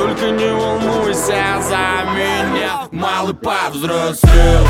только не волнуйся за меня. Малый повзрослел.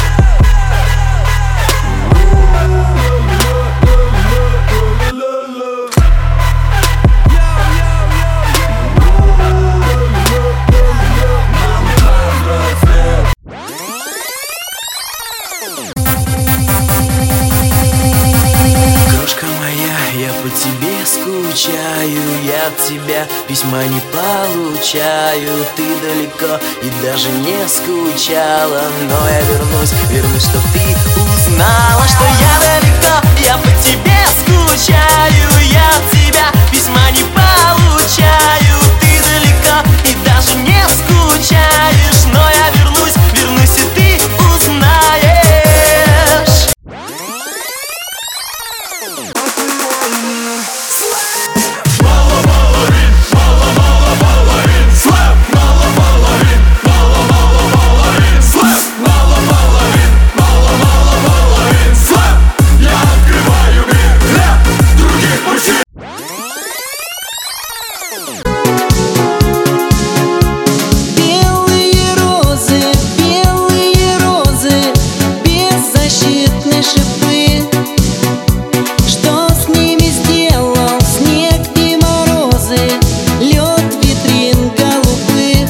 Крошка моя, я по тебе скучаю, я от тебя письма не получаю. Ты далеко и даже не скучала, но я вернусь, чтоб ты узнала, что я далеко, я по тебе скучаю, я от тебя письма не получаю. Ты далеко и даже не скучаешь, но я вернусь, и ты узнаешь. Белые розы, беззащитные шипы. Что с ними сделал снег и морозы, лед витрин голубых?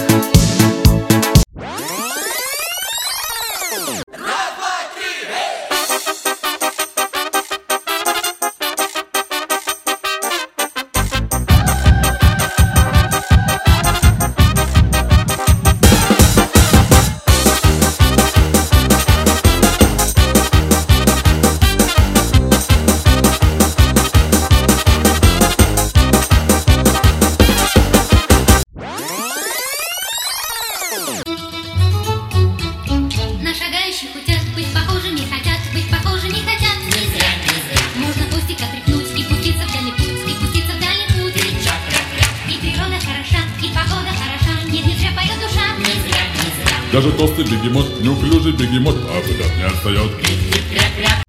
На шагающих хотят быть похожими, хотят быть похожими, хотят. Не зря, не зря. Можно хвостик отряхнуть и пуститься в дальний путь, и пуститься в дальний путь. И природа хороша, и погода хороша, не зря поет душа. Не зря, не зря. Даже толстый бегемот, неуклюжий бегемот, а куда не отстает. Кря-кря.